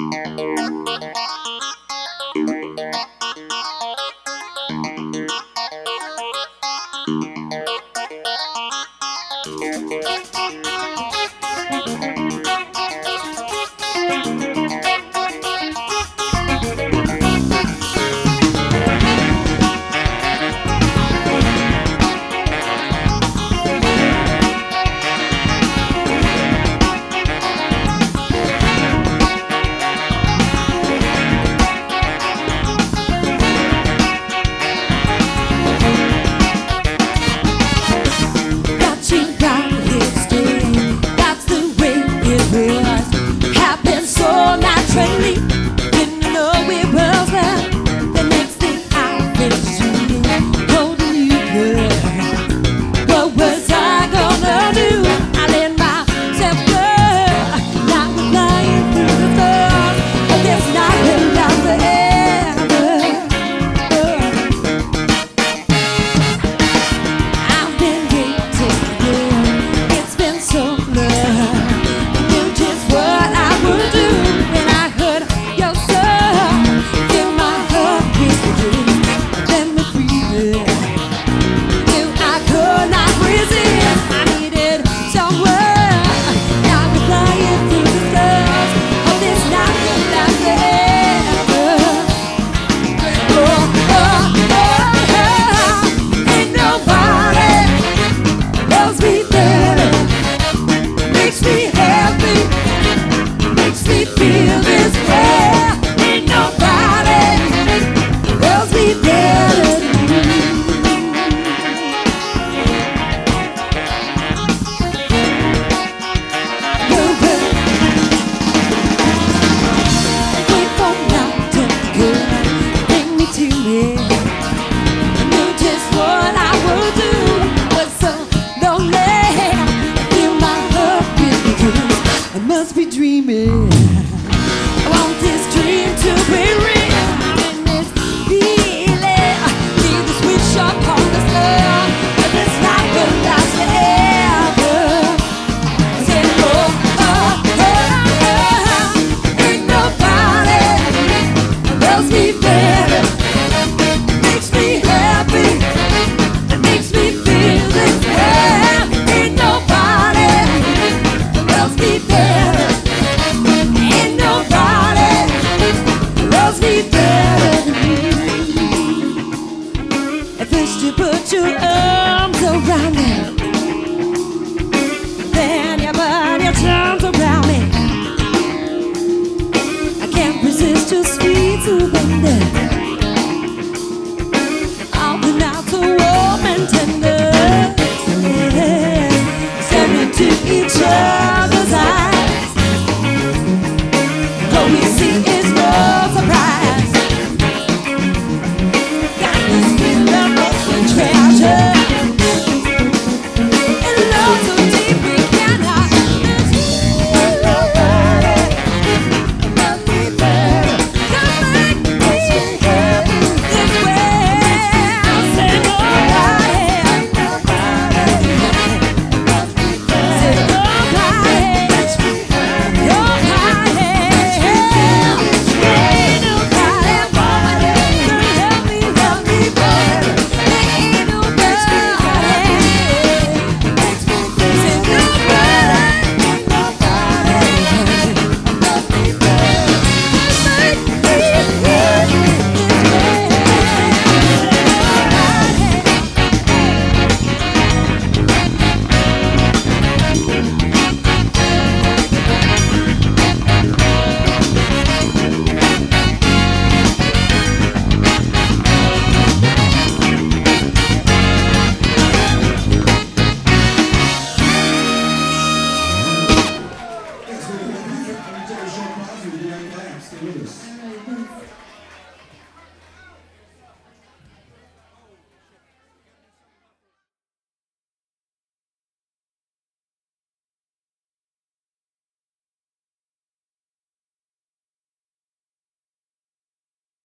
Dreaming. I want this dream to be real. I'm in this feeling. Need the switch up on this love, but it's not gonna last forever. I said, ain't nobody loves me better. Makes me happy. It makes me feel this way. Ain't nobody loves me better. First you put your arms around me, then you put your charms around me. I can't resist your sweet surrender. I'll be out so warm and tender, staring into each other's eyes. Though we see